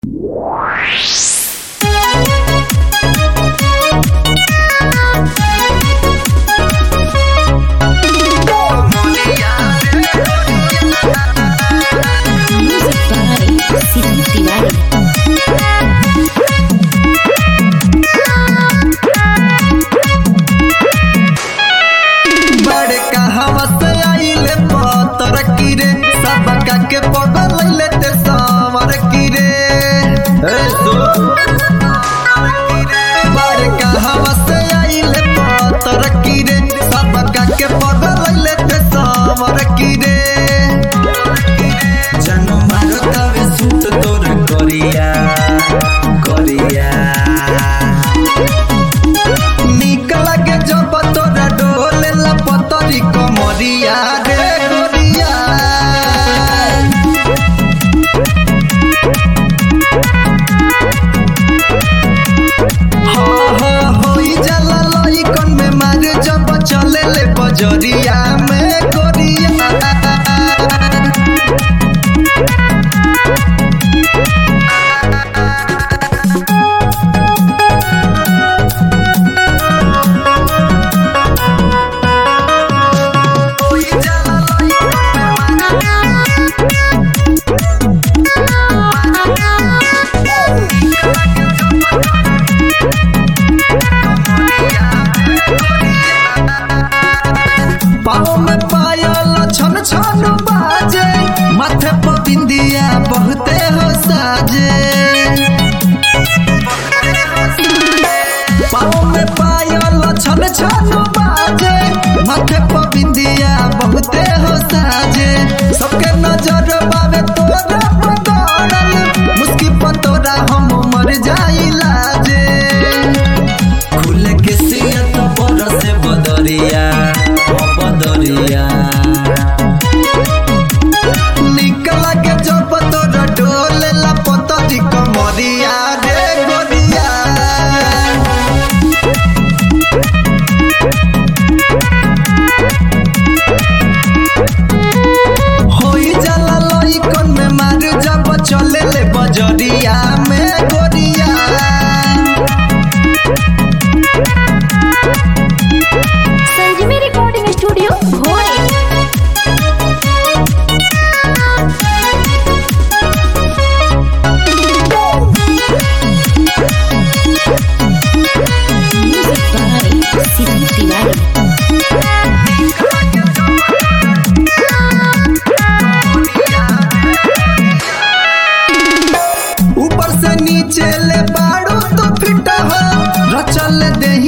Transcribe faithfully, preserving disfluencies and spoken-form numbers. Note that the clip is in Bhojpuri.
बहुते हो साजे पाँव में पायल छन छन बाजे माथे पर बिंदिया बहुते हो साजे सबके नजर बावे तोरा पकड़ल मुस्की पर तोरा हम मर जाइला जे खुले के सियत पर से बदरिया बदरिया कमरिया रे गोरिया होई जाला लइकन में मार जब चले ले बजरिया में गोरिया संजीवनी रिकॉर्डिंग स्टूडियो भोरे। ऊपर से नीचे ले बाड़ू तो फिट हो रचल दे